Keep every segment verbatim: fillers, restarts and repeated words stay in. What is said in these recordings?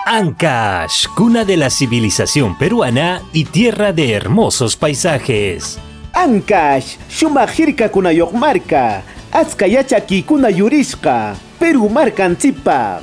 Ancash, cuna de la civilización peruana y tierra de hermosos paisajes. Ancash, shumajirka kunayokmarka, askayachaki kunayurishka, Perú markanchipa.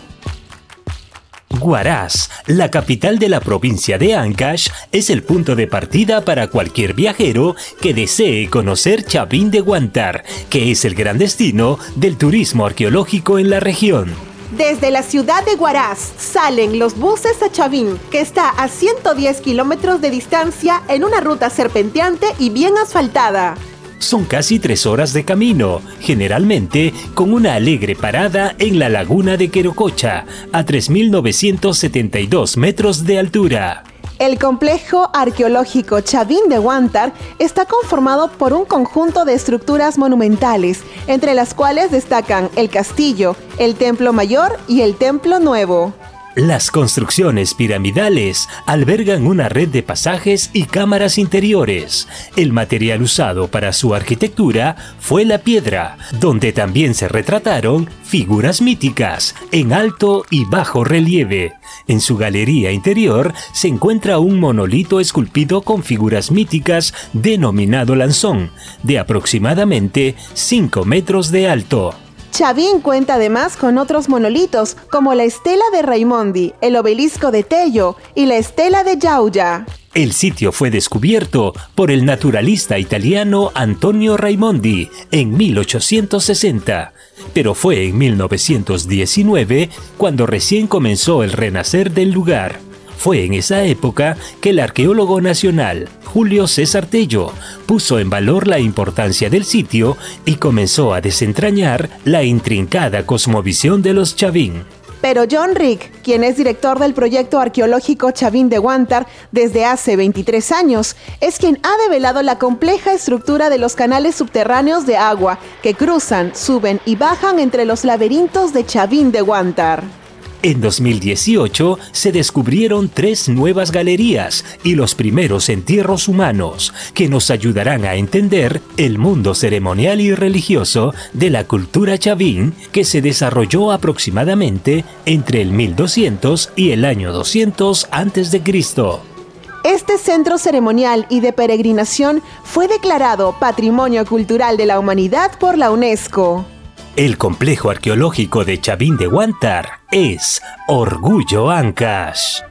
Huaraz, la capital de la provincia de Ancash, es el punto de partida para cualquier viajero que desee conocer Chavín de Huántar, que es el gran destino del turismo arqueológico en la región. Desde la ciudad de Huaraz salen los buses a Chavín, que está a ciento diez kilómetros de distancia en una ruta serpenteante y bien asfaltada. Son casi tres horas de camino, generalmente con una alegre parada en la laguna de Querococha, a tres mil novecientos setenta y dos metros de altura. El complejo arqueológico Chavín de Huántar está conformado por un conjunto de estructuras monumentales, entre las cuales destacan el castillo, el templo mayor y el templo nuevo. Las construcciones piramidales albergan una red de pasajes y cámaras interiores. El material usado para su arquitectura fue la piedra, donde también se retrataron figuras míticas en alto y bajo relieve. En su galería interior se encuentra un monolito esculpido con figuras míticas denominado Lanzón, de aproximadamente cinco metros de alto. Chavín cuenta además con otros monolitos, como la estela de Raimondi, el obelisco de Tello y la estela de Giaugia. El sitio fue descubierto por el naturalista italiano Antonio Raimondi en mil ochocientos sesenta, pero fue en mil novecientos diecinueve cuando recién comenzó el renacer del lugar. Fue en esa época que el arqueólogo nacional, Julio César Tello, puso en valor la importancia del sitio y comenzó a desentrañar la intrincada cosmovisión de los Chavín. Pero John Rick, quien es director del proyecto arqueológico Chavín de Huántar desde hace veintitrés años, es quien ha develado la compleja estructura de los canales subterráneos de agua que cruzan, suben y bajan entre los laberintos de Chavín de Huántar. En dos mil dieciocho se descubrieron tres nuevas galerías y los primeros entierros humanos que nos ayudarán a entender el mundo ceremonial y religioso de la cultura Chavín que se desarrolló aproximadamente entre el mil doscientos y el año doscientos antes de Cristo. Este centro ceremonial y de peregrinación fue declarado Patrimonio Cultural de la Humanidad por la UNESCO. El complejo arqueológico de Chavín de Huántar es Orgullo Ancash.